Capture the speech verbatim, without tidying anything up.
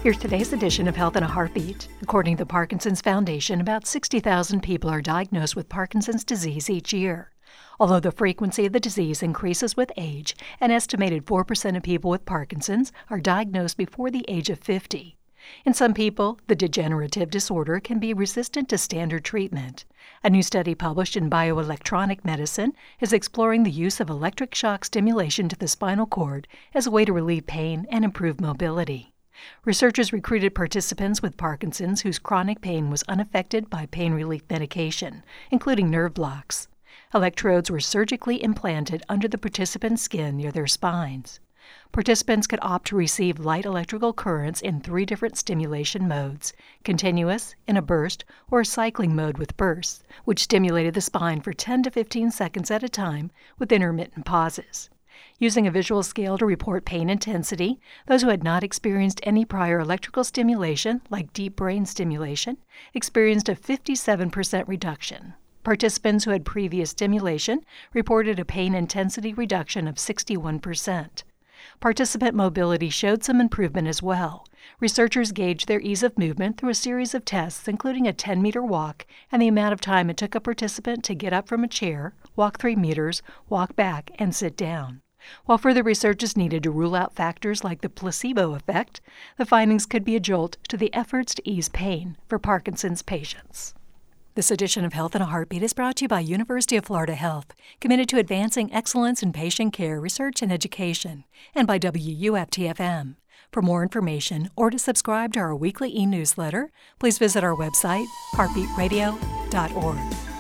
Here's today's edition of Health in a Heartbeat. According to the Parkinson's Foundation, about sixty thousand people are diagnosed with Parkinson's disease each year. Although the frequency of the disease increases with age, an estimated four percent of people with Parkinson's are diagnosed before the age of fifty. In some people, the degenerative disorder can be resistant to standard treatment. A new study published in Bioelectronic Medicine is exploring the use of electric shock stimulation to the spinal cord as a way to relieve pain and improve mobility. Researchers recruited participants with Parkinson's whose chronic pain was unaffected by pain relief medication, including nerve blocks. Electrodes were surgically implanted under the participants' skin near their spines. Participants could opt to receive light electrical currents in three different stimulation modes: continuous, in a burst, or a cycling mode with bursts, which stimulated the spine for ten to fifteen seconds at a time with intermittent pauses. Using a visual scale to report pain intensity, those who had not experienced any prior electrical stimulation, like deep brain stimulation, experienced a fifty-seven percent reduction. Participants who had previous stimulation reported a pain intensity reduction of sixty-one percent. Participant mobility showed some improvement as well. Researchers gauged their ease of movement through a series of tests, including a ten-meter walk and the amount of time it took a participant to get up from a chair, walk three meters, walk back, and sit down. While further research is needed to rule out factors like the placebo effect, the findings could be a jolt to the efforts to ease pain for Parkinson's patients. This edition of Health in a Heartbeat is brought to you by University of Florida Health, committed to advancing excellence in patient care, research, and education, and by W U F T F M. For more information or to subscribe to our weekly e-newsletter, please visit our website, heartbeat radio dot org.